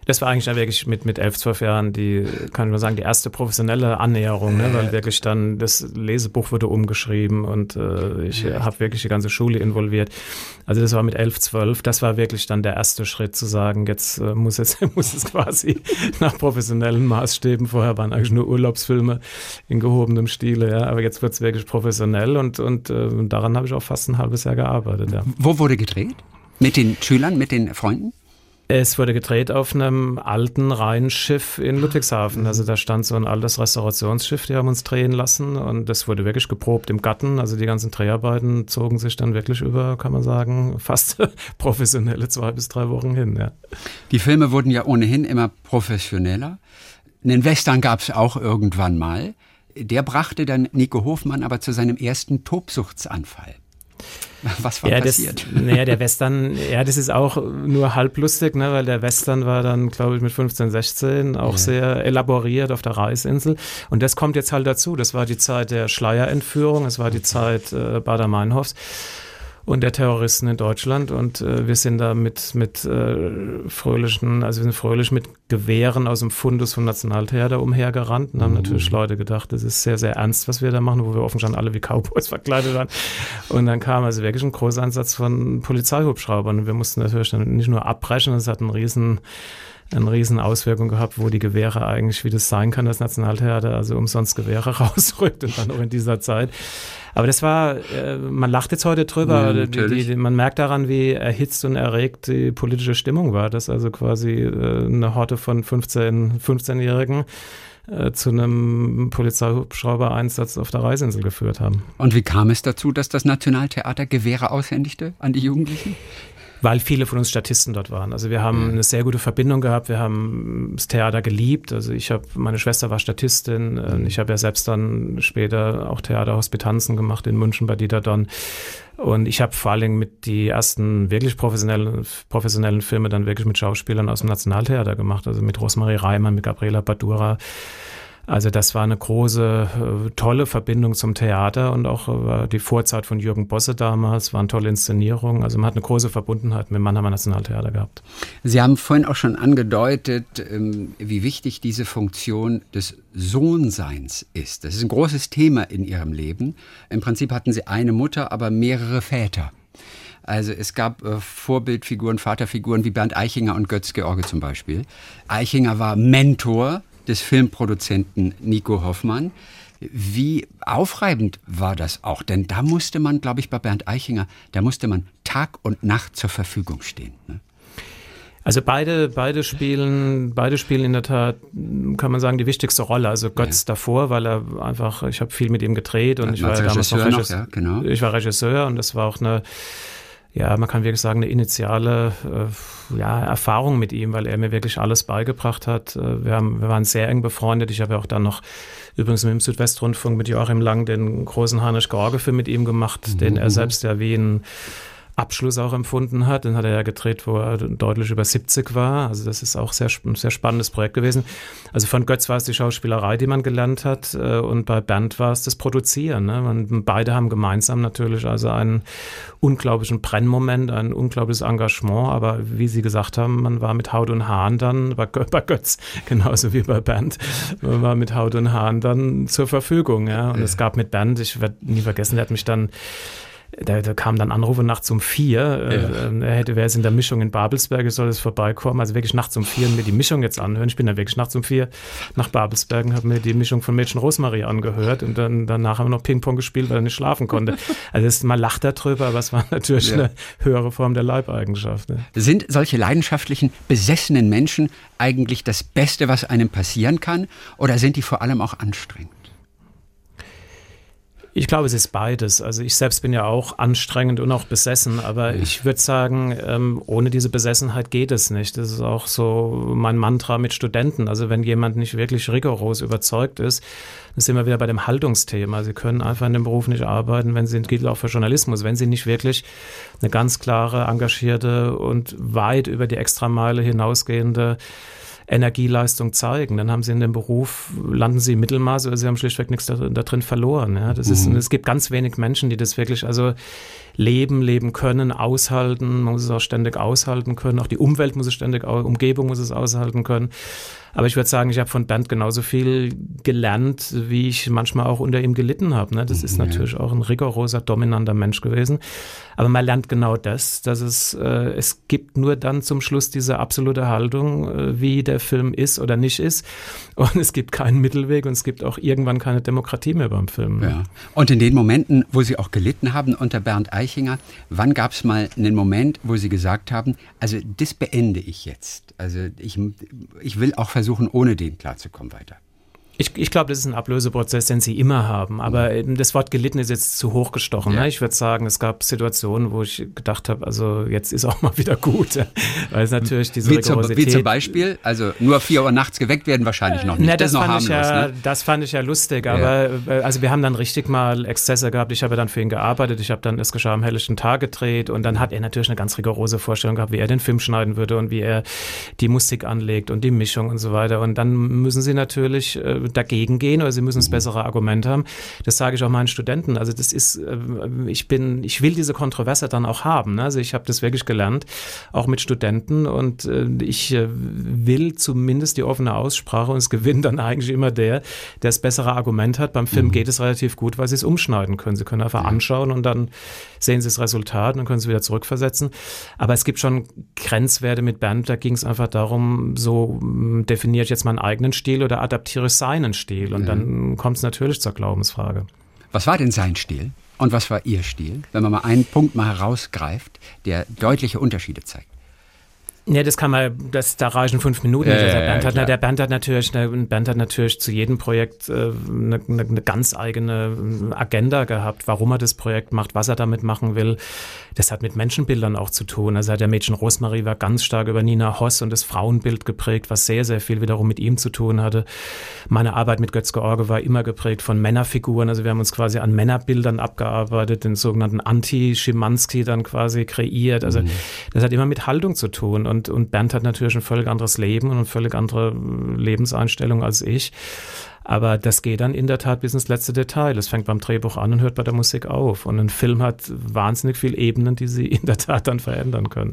Speaker 3: Das war eigentlich dann wirklich mit 11, 12 Jahren die, kann man sagen, die erste professionelle Annäherung, ne? Weil wirklich dann das Lesebuch wurde umgeschrieben und ich habe wirklich die ganze Schule involviert. Also das war mit 11, 12, das war wirklich dann der erste Schritt zu sagen, jetzt muss es quasi nach professionellen Maßstäben, vorher waren eigentlich nur Urlaubsfilme in gehobenem Stile, ja, aber jetzt wird es wirklich professionell und daran habe ich auch fast ein halbes Jahr gearbeitet. Ja.
Speaker 2: Wo wurde gedreht? Mit den Schülern, mit den Freunden?
Speaker 3: Es wurde gedreht auf einem alten Rheinschiff in Ludwigshafen. Also da stand so ein altes Restaurationsschiff, die haben uns drehen lassen und das wurde wirklich geprobt im Garten. Also die ganzen Dreharbeiten zogen sich dann wirklich über, kann man sagen, fast professionelle 2 bis 3 Wochen hin. Ja.
Speaker 2: Die Filme wurden ja ohnehin immer professioneller. Einen Western gab es auch irgendwann mal. Der brachte dann Nico Hofmann aber zu seinem ersten Tobsuchtsanfall. Was war passiert?
Speaker 3: Der Western, das ist auch nur halblustig, ne, weil der Western war dann, glaube ich, mit 15, 16 auch sehr elaboriert auf der Reisinsel. Und das kommt jetzt halt dazu. Das war die Zeit der Schleierentführung, es war die Zeit Baader-Meinhofs und der Terroristen in Deutschland. Und wir sind da mit fröhlichen, also wir sind fröhlich mit Gewehren aus dem Fundus vom Nationaltheater umhergerannt und haben natürlich Leute gedacht, das ist sehr, sehr ernst, was wir da machen, wo wir offensichtlich alle wie Cowboys verkleidet waren. Und dann kam also wirklich ein großer Einsatz von Polizeihubschraubern und wir mussten natürlich dann nicht nur abbrechen, das hat eine riesen Auswirkung gehabt, wo die Gewehre eigentlich, wie das sein kann, das Nationaltheater, also umsonst Gewehre rausrückt und dann auch in dieser Zeit. Aber das war, man lacht jetzt heute drüber, man merkt daran, wie erhitzt und erregt die politische Stimmung war, dass also quasi eine Horde von 15-Jährigen zu einem Polizeihubschrauber-Einsatz auf der Reisinsel geführt haben.
Speaker 2: Und wie kam es dazu, dass das Nationaltheater Gewehre aushändigte an die Jugendlichen?
Speaker 3: Weil viele von uns Statisten dort waren. Also wir haben eine sehr gute Verbindung gehabt. Wir haben das Theater geliebt. Also meine Schwester war Statistin. Ich habe ja selbst dann später auch Theaterhospitanzen gemacht in München bei Dieter Donn. Und ich habe vor allen Dingen mit die ersten wirklich professionellen Filme dann wirklich mit Schauspielern aus dem Nationaltheater gemacht. Also mit Rosemarie Reimann, mit Gabriela Badura. Also das war eine große, tolle Verbindung zum Theater und auch die Vorzeit von Jürgen Bosse damals, waren tolle Inszenierungen. Also man hat eine große Verbundenheit mit dem Mannheimer Nationaltheater gehabt.
Speaker 2: Sie haben vorhin auch schon angedeutet, wie wichtig diese Funktion des Sohnseins ist. Das ist ein großes Thema in Ihrem Leben. Im Prinzip hatten Sie eine Mutter, aber mehrere Väter. Also es gab Vorbildfiguren, Vaterfiguren wie Bernd Eichinger und Götz George zum Beispiel. Eichinger war Mentor des Filmproduzenten Nico Hofmann. Wie aufreibend war das auch? Denn da musste man, glaube ich, bei Bernd Eichinger, da musste man Tag und Nacht zur Verfügung stehen. Ne?
Speaker 3: Also beide spielen in der Tat, kann man sagen, die wichtigste Rolle. Also Götz davor, weil er einfach, ich habe viel mit ihm gedreht und ich war ja damals noch Regisseur. Genau. Ich war Regisseur und das war auch eine, ja, man kann wirklich sagen, eine initiale Erfahrung mit ihm, weil er mir wirklich alles beigebracht hat. Wir waren sehr eng befreundet. Ich habe ja auch dann noch übrigens mit dem Südwestrundfunk mit Joachim Lang den großen Hanisch-George-Film mit ihm gemacht, den er selbst ja wie ein Abschluss auch empfunden hat. Den hat er ja gedreht, wo er deutlich über 70 war. Also das ist auch ein sehr spannendes Projekt gewesen. Also von Götz war es die Schauspielerei, die man gelernt hat, und bei Bernd war es das Produzieren. Ne? Beide haben gemeinsam natürlich also einen unglaublichen Brennmoment, ein unglaubliches Engagement, aber wie Sie gesagt haben, man war mit Haut und Haaren dann, bei Götz genauso wie bei Bernd, man war mit Haut und Haaren dann zur Verfügung. Ja? Und es gab mit Bernd, ich werde nie vergessen, der hat mich dann, da kamen dann Anrufe nachts um 4. Wer ist in der Mischung in Babelsberg, soll es vorbeikommen. Also wirklich nachts um 4 und mir die Mischung jetzt anhören. Ich bin dann wirklich nachts um 4 nach Babelsberg und habe mir die Mischung von Mädchen Rosemarie angehört. Und danach haben wir noch Ping-Pong gespielt, weil er nicht schlafen konnte. Also man lacht darüber, aber es war natürlich eine höhere Form der Leibeigenschaft. Ne?
Speaker 2: Sind solche leidenschaftlichen, besessenen Menschen eigentlich das Beste, was einem passieren kann? Oder sind die vor allem auch anstrengend?
Speaker 3: Ich glaube, es ist beides. Also ich selbst bin ja auch anstrengend und auch besessen, aber ich würde sagen, ohne diese Besessenheit geht es nicht. Das ist auch so mein Mantra mit Studenten. Also wenn jemand nicht wirklich rigoros überzeugt ist, dann sind wir wieder bei dem Haltungsthema. Sie können einfach in dem Beruf nicht arbeiten, gilt auch für Journalismus, wenn sie nicht wirklich eine ganz klare, engagierte und weit über die Extrameile hinausgehende Energieleistung zeigen. Dann haben sie in dem Beruf, landen sie im Mittelmaß oder sie haben schlichtweg nichts da drin verloren. Ja, das ist, es gibt ganz wenig Menschen, die das wirklich leben können, aushalten. Man muss es auch ständig aushalten können. Auch die Umwelt muss es ständig, Umgebung muss es aushalten können. Aber ich würde sagen, ich habe von Bernd genauso viel gelernt, wie ich manchmal auch unter ihm gelitten habe. Ne? Das ist natürlich auch ein rigoroser, dominanter Mensch gewesen. Aber man lernt genau das, dass es gibt nur dann zum Schluss diese absolute Haltung, wie der Film ist oder nicht ist. Und es gibt keinen Mittelweg und es gibt auch irgendwann keine Demokratie mehr beim Film. Ne?
Speaker 2: Ja. Und in den Momenten, wo Sie auch gelitten haben unter Bernd Eichinger, wann gab es mal einen Moment, wo Sie gesagt haben, also das beende ich jetzt. Also ich will auch versuchen, ohne den klarzukommen weiter.
Speaker 3: Ich glaube, das ist ein Ablöseprozess, den Sie immer haben. Aber das Wort gelitten ist jetzt zu hoch gestochen. Ja. Ne? Ich würde sagen, es gab Situationen, wo ich gedacht habe, also jetzt ist auch mal wieder gut. Weil es natürlich diese Rigorosität...
Speaker 2: Wie zum Beispiel? Also nur 4 Uhr nachts geweckt werden wahrscheinlich noch nicht.
Speaker 3: Ne, das ist noch harmlos. Das fand ich ja lustig. Aber also wir haben dann richtig mal Exzesse gehabt. Ich habe ja dann für ihn gearbeitet. Ich habe dann Es geschah am helllichten Tag gedreht. Und dann hat er natürlich eine ganz rigorose Vorstellung gehabt, wie er den Film schneiden würde und wie er die Musik anlegt und die Mischung und so weiter. Und dann müssen Sie natürlich dagegen gehen oder sie müssen das bessere Argument haben. Das sage ich auch meinen Studenten. Also das ist, ich will diese Kontroverse dann auch haben. Ne? Also ich habe das wirklich gelernt, auch mit Studenten und ich will zumindest die offene Aussprache und es gewinnt dann eigentlich immer der das bessere Argument hat. Beim Film geht es relativ gut, weil sie es umschneiden können. Sie können einfach anschauen und dann sehen sie das Resultat und dann können sie wieder zurückversetzen. Aber es gibt schon Grenzwerte mit Bernd, da ging es einfach darum, so definiere ich jetzt meinen eigenen Stil oder adaptiere ich seinen Stil. Und dann kommt es natürlich zur Glaubensfrage.
Speaker 2: Was war denn sein Stil und was war Ihr Stil? Wenn man mal einen Punkt mal herausgreift, der deutliche Unterschiede zeigt.
Speaker 3: Ja, da reichen 5 Minuten. Der Bernd hat natürlich zu jedem Projekt eine ganz eigene Agenda gehabt, warum er das Projekt macht, was er damit machen will. Das hat mit Menschenbildern auch zu tun. Also der Mädchen Rosmarie war ganz stark über Nina Hoss und das Frauenbild geprägt, was sehr, sehr viel wiederum mit ihm zu tun hatte. Meine Arbeit mit Götz-George war immer geprägt von Männerfiguren. Also wir haben uns quasi an Männerbildern abgearbeitet, den sogenannten Anti-Schimanski dann quasi kreiert. Also das hat immer mit Haltung zu tun. Und Bernd hat natürlich ein völlig anderes Leben und eine völlig andere Lebenseinstellung als ich. Aber das geht dann in der Tat bis ins letzte Detail. Es fängt beim Drehbuch an und hört bei der Musik auf. Und ein Film hat wahnsinnig viele Ebenen, die Sie in der Tat dann verändern können.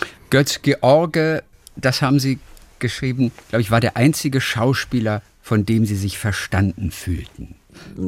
Speaker 2: Götz-George, das haben Sie geschrieben, glaube ich, war der einzige Schauspieler, von dem Sie sich verstanden fühlten.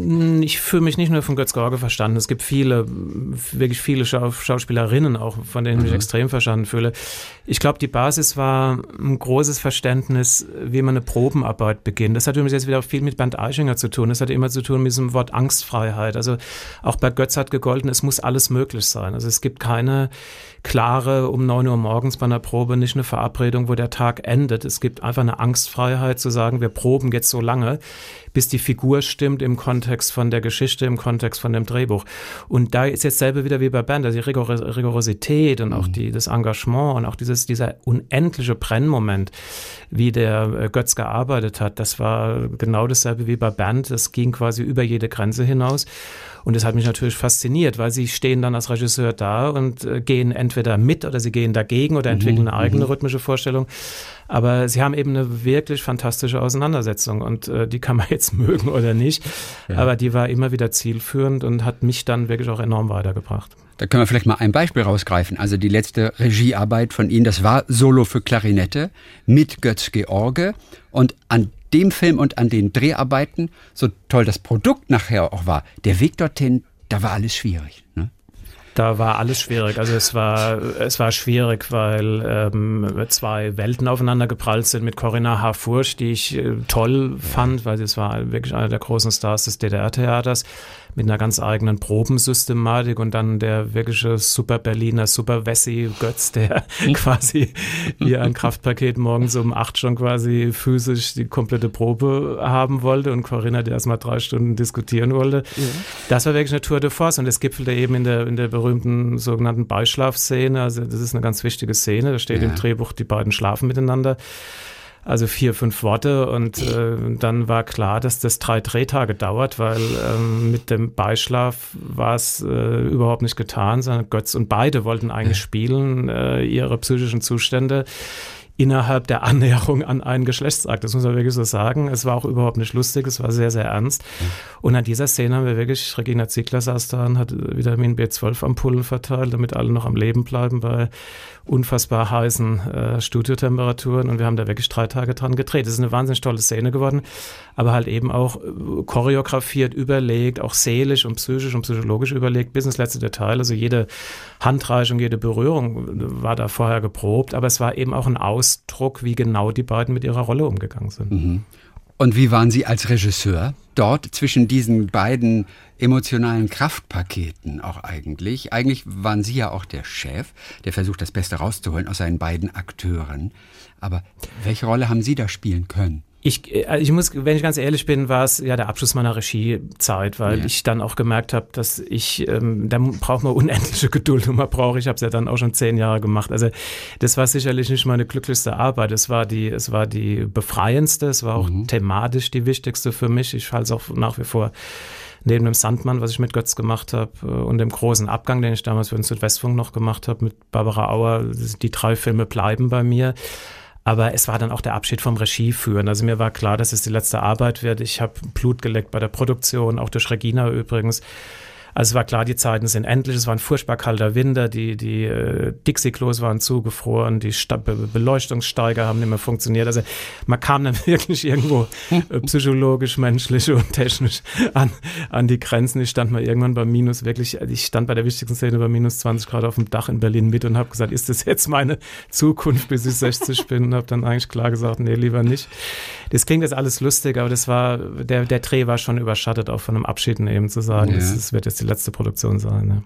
Speaker 3: Ich fühle mich nicht nur von Götz-George verstanden. Es gibt wirklich viele Schauspielerinnen auch, von denen ich mich extrem verstanden fühle. Ich glaube, die Basis war ein großes Verständnis, wie man eine Probenarbeit beginnt. Das hat übrigens jetzt wieder viel mit Bernd Eichinger zu tun. Das hat immer zu tun mit diesem Wort Angstfreiheit. Also auch bei Götz hat gegolten, es muss alles möglich sein. Also es gibt keine klare, um 9 Uhr morgens bei einer Probe nicht eine Verabredung, wo der Tag endet. Es gibt einfach eine Angstfreiheit zu sagen, wir proben jetzt so lange, bis die Figur stimmt im Kontext von der Geschichte, im Kontext von dem Drehbuch. Und da ist jetzt selber wieder wie bei Bernd, also die Rigorosität und auch das Engagement und auch dieser unendliche Brennmoment, wie der Götz gearbeitet hat, das war genau dasselbe wie bei Bernd. Das ging quasi über jede Grenze hinaus. Und das hat mich natürlich fasziniert, weil sie stehen dann als Regisseur da und gehen entweder mit oder sie gehen dagegen oder entwickeln eine eigene rhythmische Vorstellung. Aber sie haben eben eine wirklich fantastische Auseinandersetzung und die kann man jetzt mögen oder nicht. Ja. Aber die war immer wieder zielführend und hat mich dann wirklich auch enorm weitergebracht.
Speaker 2: Da können wir vielleicht mal ein Beispiel rausgreifen. Also die letzte Regiearbeit von Ihnen, das war Solo für Klarinette mit Götz-George. Und an dem Film und an den Dreharbeiten, so toll das Produkt nachher auch war, der Weg dorthin, da war alles schwierig, ne?
Speaker 3: Da war alles schwierig. Also es war schwierig, weil 2 Welten aufeinander geprallt sind mit Corinna Harfurch, die ich toll fand, weil es war wirklich einer der großen Stars des DDR-Theaters mit einer ganz eigenen Probensystematik und dann der wirkliche Super-Berliner, Super-Wessi Götz, der quasi wie ein Kraftpaket morgens um 8 schon quasi physisch die komplette Probe haben wollte und Corinna, die erstmal 3 Stunden diskutieren wollte. Ja. Das war wirklich eine Tour de force und das gipfelte eben in der berühmten sogenannten Beischlafszene. Also das ist eine ganz wichtige Szene. Da steht im Drehbuch, die beiden schlafen miteinander. Also 4, 5 Worte und dann war klar, dass das 3 Drehtage dauert, weil mit dem Beischlaf war es überhaupt nicht getan, sondern Götz und beide wollten eigentlich spielen, ihre psychischen Zustände innerhalb der Annäherung an einen Geschlechtsakt. Das muss man wirklich so sagen. Es war auch überhaupt nicht lustig, es war sehr, sehr ernst. Und an dieser Szene haben wir wirklich, Regina Ziegler saß da und hat Vitamin B12-Ampullen verteilt, damit alle noch am Leben bleiben bei unfassbar heißen Studiotemperaturen. Und wir haben da wirklich 3 Tage dran gedreht. Das ist eine wahnsinnig tolle Szene geworden, aber halt eben auch choreografiert, überlegt, auch seelisch und psychisch und psychologisch überlegt, bis ins letzte Detail. Also jede Handreichung, jede Berührung war da vorher geprobt, aber es war eben auch ein Ausdruck, wie genau die beiden mit ihrer Rolle umgegangen sind.
Speaker 2: Mhm. Und wie waren Sie als Regisseur dort zwischen diesen beiden emotionalen Kraftpaketen auch eigentlich? Eigentlich waren Sie ja auch der Chef, der versucht, das Beste rauszuholen aus seinen beiden Akteuren. Aber welche Rolle haben Sie da spielen können?
Speaker 3: Ich muss, wenn ich ganz ehrlich bin, war es ja der Abschluss meiner Regiezeit, weil ich dann auch gemerkt habe, dass da braucht man unendliche Geduld und ich habe es ja dann auch schon 10 Jahre gemacht. Also das war sicherlich nicht meine glücklichste Arbeit. Es war die befreiendste, es war auch thematisch die wichtigste für mich. Ich halte es auch nach wie vor neben dem Sandmann, was ich mit Götz gemacht habe, und dem großen Abgang, den ich damals für den Südwestfunk noch gemacht habe mit Barbara Auer. Die 3 Filme bleiben bei mir. Aber es war dann auch der Abschied vom Regieführen. Also mir war klar, dass es die letzte Arbeit wird. Ich habe Blut geleckt bei der Produktion, auch durch Regina übrigens. Also es war klar, die Zeiten sind endlich. Es war ein furchtbar kalter Winter. Die Dixie-Klos waren zugefroren. Die Beleuchtungssteiger haben nicht mehr funktioniert. Also man kam dann wirklich irgendwo psychologisch, menschlich und technisch an die Grenzen. Ich stand mal irgendwann ich stand bei der wichtigsten Szene bei minus 20 Grad auf dem Dach in Berlin mit und habe gesagt, ist das jetzt meine Zukunft, bis ich 60 bin? Und habe dann eigentlich klar gesagt, nee, lieber nicht. Das klingt jetzt alles lustig, aber das war, der Dreh war schon überschattet, auch von einem Abschied eben zu sagen, es wird jetzt die letzte Produktion sein. Ne?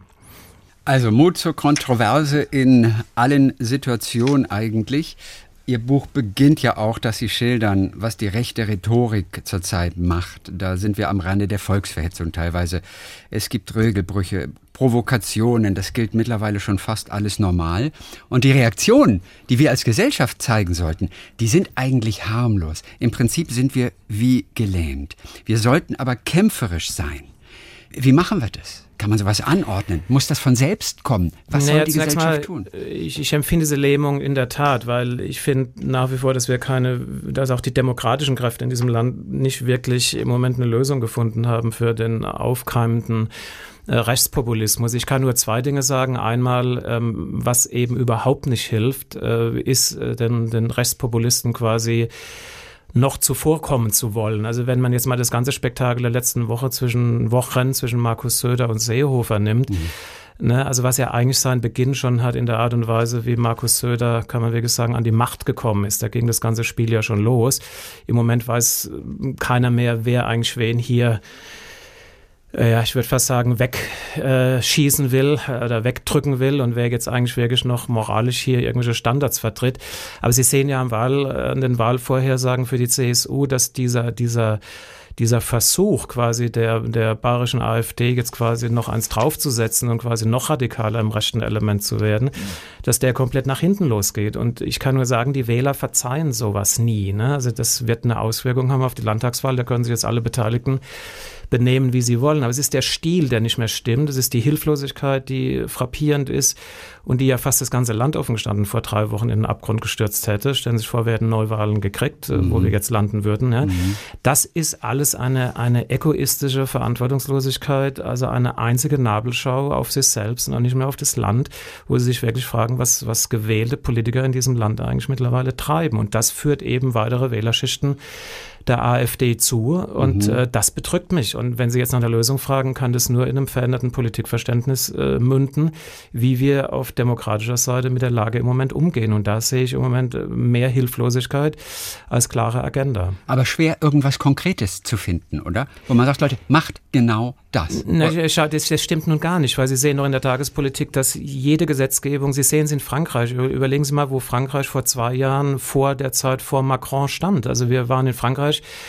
Speaker 2: Also Mut zur Kontroverse in allen Situationen eigentlich. Ihr Buch beginnt ja auch, dass Sie schildern, was die rechte Rhetorik zurzeit macht. Da sind wir am Rande der Volksverhetzung teilweise. Es gibt Regelbrüche, Provokationen, das gilt mittlerweile schon fast alles normal. Und die Reaktionen, die wir als Gesellschaft zeigen sollten, die sind eigentlich harmlos. Im Prinzip sind wir wie gelähmt. Wir sollten aber kämpferisch sein. Wie machen wir das? Kann man sowas anordnen? Muss das von selbst kommen? Was soll die Gesellschaft tun?
Speaker 3: Ich empfinde diese Lähmung in der Tat, weil ich finde nach wie vor, dass auch die demokratischen Kräfte in diesem Land nicht wirklich im Moment eine Lösung gefunden haben für den aufkeimenden Rechtspopulismus. Ich kann nur 2 Dinge sagen. Einmal, was eben überhaupt nicht hilft, ist den Rechtspopulisten quasi noch zuvorkommen zu wollen. Also wenn man jetzt mal das ganze Spektakel der letzten Woche zwischen Markus Söder und Seehofer nimmt, ne, also was ja eigentlich seinen Beginn schon hat in der Art und Weise, wie Markus Söder, kann man wirklich sagen, an die Macht gekommen ist. Da ging das ganze Spiel ja schon los. Im Moment weiß keiner mehr, wer eigentlich wen hier ich würde fast sagen, wegschießen will oder wegdrücken will und wer jetzt eigentlich wirklich noch moralisch hier irgendwelche Standards vertritt. Aber Sie sehen ja an den Wahlvorhersagen für die CSU, dass dieser Versuch quasi der bayerischen AfD jetzt quasi noch eins draufzusetzen und quasi noch radikaler im rechten Element zu werden, dass der komplett nach hinten losgeht. Und ich kann nur sagen, die Wähler verzeihen sowas nie. Ne? Also das wird eine Auswirkung haben auf die Landtagswahl, da können sich jetzt alle Beteiligten benehmen, wie sie wollen. Aber es ist der Stil, der nicht mehr stimmt. Es ist die Hilflosigkeit, die frappierend ist und die ja fast das ganze Land offen gestanden vor 3 Wochen in den Abgrund gestürzt hätte. Stellen Sie sich vor, wir hätten Neuwahlen gekriegt, wo wir jetzt landen würden. Ja. Das ist alles eine egoistische Verantwortungslosigkeit, also eine einzige Nabelschau auf sich selbst und auch nicht mehr auf das Land, wo sie sich wirklich fragen, was gewählte Politiker in diesem Land eigentlich mittlerweile treiben. Und das führt eben weitere Wählerschichten der AfD zu und das bedrückt mich. Und wenn Sie jetzt nach der Lösung fragen, kann das nur in einem veränderten Politikverständnis münden, wie wir auf demokratischer Seite mit der Lage im Moment umgehen. Und da sehe ich im Moment mehr Hilflosigkeit als klare Agenda.
Speaker 2: Aber schwer, irgendwas Konkretes zu finden, oder? Wo man sagt, Leute, macht genau das.
Speaker 3: Das stimmt nun gar nicht, weil Sie sehen doch in der Tagespolitik, dass jede Gesetzgebung, Sie sehen es in Frankreich, überlegen Sie mal, wo Frankreich vor 2 Jahren vor der Zeit vor Macron stand. Also wir waren in Frankreich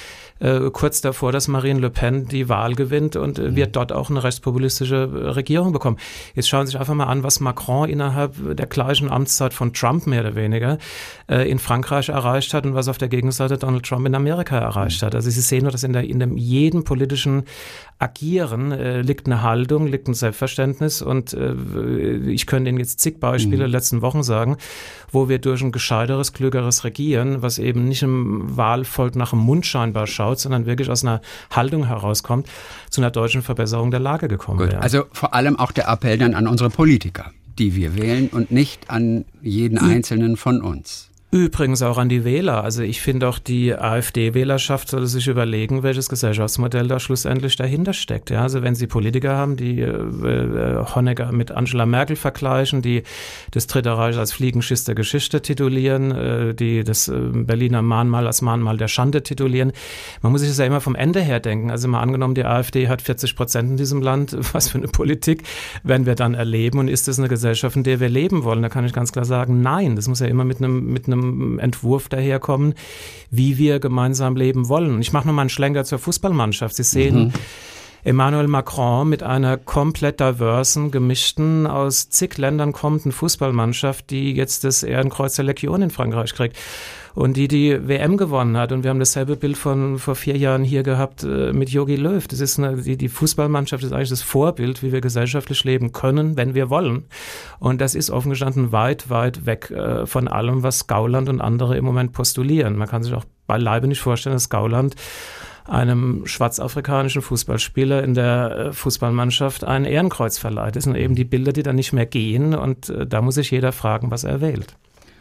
Speaker 3: kurz davor, dass Marine Le Pen die Wahl gewinnt und wird dort auch eine rechtspopulistische Regierung bekommen. Jetzt schauen Sie sich einfach mal an, was Macron innerhalb der gleichen Amtszeit von Trump mehr oder weniger in Frankreich erreicht hat und was auf der Gegenseite Donald Trump in Amerika erreicht hat. Also Sie sehen nur, dass in jedem politischen Agieren liegt eine Haltung, liegt ein Selbstverständnis und ich könnte Ihnen jetzt zig Beispiele der letzten Wochen sagen, wo wir durch ein gescheiteres, klügeres Regieren, was eben nicht im Wahlvolk nach dem Mund scheinbar schaut, sondern wirklich aus einer Haltung herauskommt, zu einer deutlichen Verbesserung der Lage gekommen wären.
Speaker 2: Also vor allem auch der Appell dann an unsere Politiker, die wir wählen und nicht an jeden Einzelnen von uns.
Speaker 3: Übrigens auch an die Wähler. Also ich finde auch die AfD-Wählerschaft sollte sich überlegen, welches Gesellschaftsmodell da schlussendlich dahinter steckt. Ja, also wenn Sie Politiker haben, die Honecker mit Angela Merkel vergleichen, die das Dritte Reich als Fliegenschiss der Geschichte titulieren, die das Berliner Mahnmal als Mahnmal der Schande titulieren. Man muss sich das ja immer vom Ende her denken. Also mal angenommen, die AfD hat 40% in diesem Land. Was für eine Politik werden wir dann erleben? Und ist das eine Gesellschaft, in der wir leben wollen? Da kann ich ganz klar sagen, nein. Das muss ja immer mit einem Entwurf daherkommen, wie wir gemeinsam leben wollen. Und ich mache nochmal einen Schlenker zur Fußballmannschaft. Sie sehen Emmanuel Macron mit einer komplett diversen, gemischten, aus zig Ländern kommenden Fußballmannschaft, die jetzt das Ehrenkreuz der Legion in Frankreich kriegt. Und die WM gewonnen hat. Und wir haben dasselbe Bild von vor 4 Jahren hier gehabt mit Jogi Löw. Das ist die Fußballmannschaft ist eigentlich das Vorbild, wie wir gesellschaftlich leben können, wenn wir wollen. Und das ist offen gestanden weit, weit weg von allem, was Gauland und andere im Moment postulieren. Man kann sich auch beileibe nicht vorstellen, dass Gauland einem schwarzafrikanischen Fußballspieler in der Fußballmannschaft ein Ehrenkreuz verleiht. Das sind eben die Bilder, die dann nicht mehr gehen. Und da muss sich jeder fragen, was er wählt.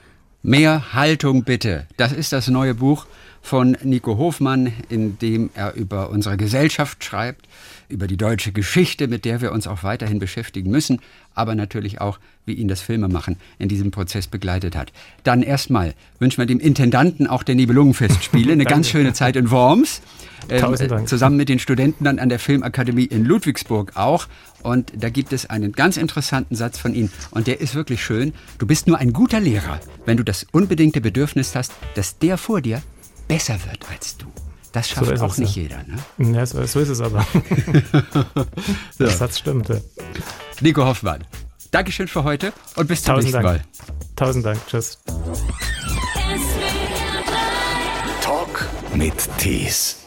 Speaker 2: Mehr Haltung bitte. Das ist das neue Buch von Nico Hofmann, in dem er über unsere Gesellschaft schreibt, über die deutsche Geschichte, mit der wir uns auch weiterhin beschäftigen müssen, aber natürlich auch, wie ihn das Filmemachen in diesem Prozess begleitet hat. Dann erstmal wünschen wir dem Intendanten auch der Nibelungenfestspiele eine ganz schöne Zeit in Worms. Zusammen mit den Studenten dann an der Filmakademie in Ludwigsburg auch. Und da gibt es einen ganz interessanten Satz von ihm. Und der ist wirklich schön. Du bist nur ein guter Lehrer, wenn du das unbedingte Bedürfnis hast, dass der vor dir besser wird als du. Das schafft so auch nicht jeder. Ne?
Speaker 3: Ja, so ist es aber. Der Satz stimmt. Ja.
Speaker 2: Nico Hofmann, Dankeschön für heute und bis zum nächsten Mal.
Speaker 3: 1000 Dank. Tschüss.
Speaker 1: Talk mit Tees.